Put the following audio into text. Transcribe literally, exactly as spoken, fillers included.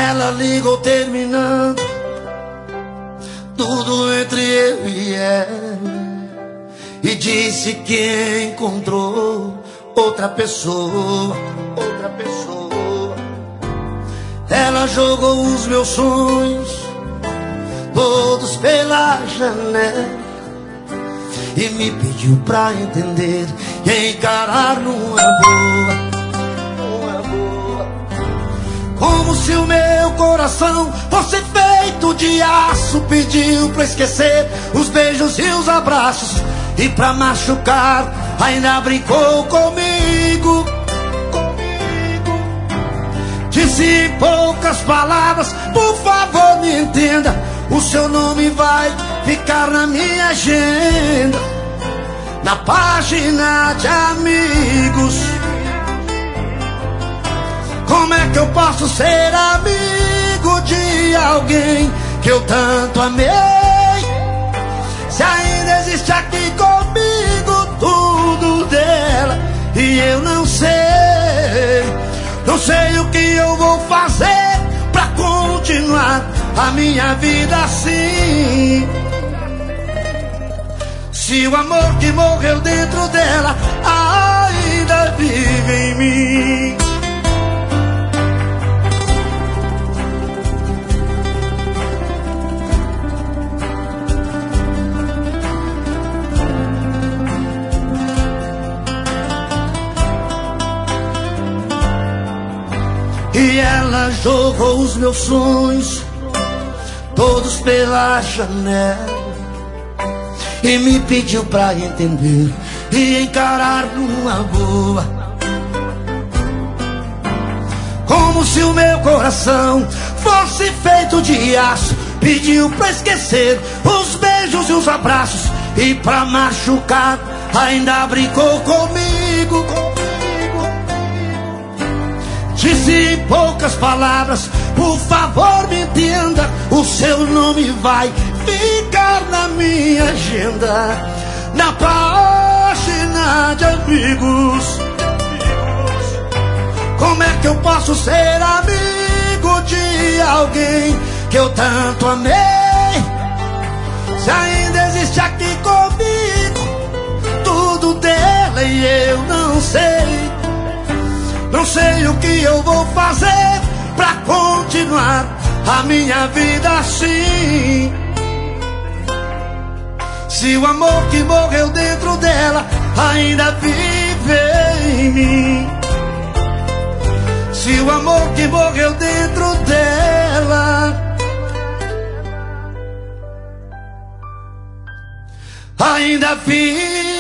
Ela ligou terminando tudo entre eu e ela e disse que encontrou outra pessoa, outra pessoa. Ela jogou os meus sonhos todos pela janela e me pediu pra entender e encarar numa boa. Como se o meu coração fosse feito de aço, pediu pra esquecer os beijos e os abraços, e pra machucar ainda brincou comigo, comigo. Disse em poucas palavras: por favor me entenda, o seu nome vai ficar na minha agenda, na página de amigos. Como é que eu posso ser amigo de alguém que eu tanto amei, se ainda existe aqui comigo tudo dela e eu não sei? Não sei o que eu vou fazer pra continuar a minha vida assim, se o amor que morreu dentro dela ainda vive em mim. E ela jogou os meus sonhos todos pela janela e me pediu pra entender e encarar numa boa. Como se o meu coração fosse feito de aço, pediu pra esquecer os beijos e os abraços, e pra machucar ainda brincou comigo, comigo. Disse em poucas palavras: por favor me entenda, o seu nome vai ficar na minha agenda, na página de amigos. Como é que eu posso ser amigo de alguém que eu tanto amei, se ainda existe aqui comigo tudo dela e eu não sei? Não sei o que eu vou fazer pra continuar a minha vida assim, se o amor que morreu dentro dela ainda vive em mim, se o amor que morreu dentro dela ainda vive